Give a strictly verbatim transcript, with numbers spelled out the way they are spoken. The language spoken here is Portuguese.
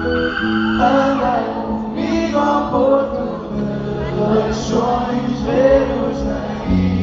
Anda comigo ao porto de Leixões, ver os navios.